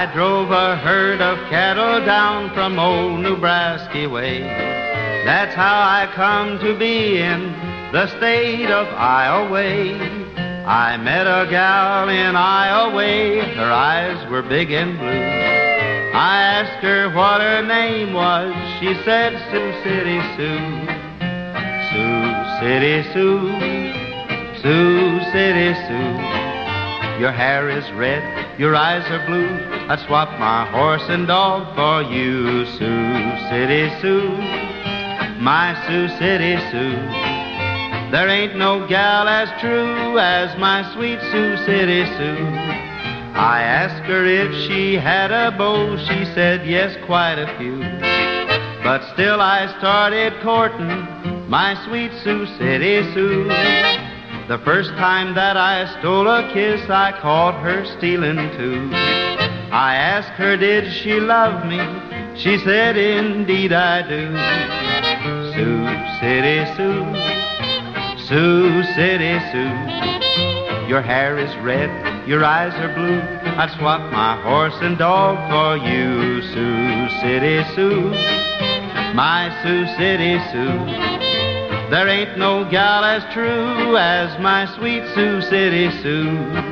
drove a herd of cattle down from old Nebraska way. That's how I come to be in the state of Iowa. I met a gal in Iowa, her eyes were big and blue. I asked her what her name was, she said Sioux City Sue. Sioux City Sue, Sioux City Sue. Your hair is red, your eyes are blue, I'd swap my horse and dog for you. Sioux City Sue, my Sioux City Sue. There ain't no gal as true as my sweet Sioux City Sue. I asked her if she had a beau, she said yes, quite a few. But still I started courting my sweet Sioux City Sue. The first time that I stole a kiss, I caught her stealing too. I asked her did she love me, she said indeed I do. Sioux City Sue, Sioux City Sue. Your hair is red, your eyes are blue, I'd swap my horse and dog for you. Sioux City Sue, my Sioux City Sue. There ain't no gal as true as my sweet Sioux City Sue.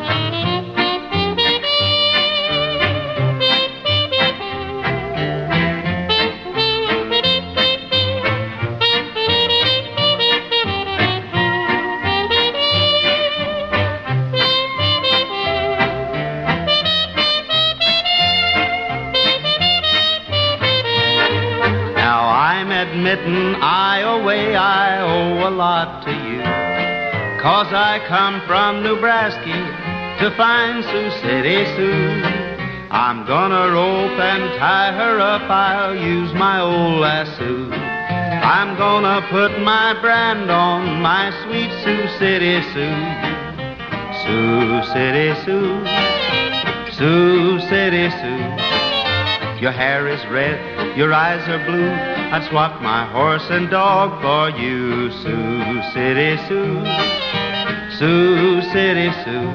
Admitting Iowa, I owe a lot to you, 'cause I come from Nebraska to find Sioux City Sue. I'm gonna rope and tie her up, I'll use my old lasso. I'm gonna put my brand on my sweet Sioux City Sue. Sioux City Sue, Sioux City Sue. Your hair is red, your eyes are blue, I'd swap my horse and dog for you. Sioux City Sue, Sioux City Sue.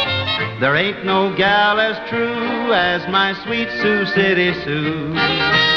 There ain't no gal as true as my sweet Sioux City Sue.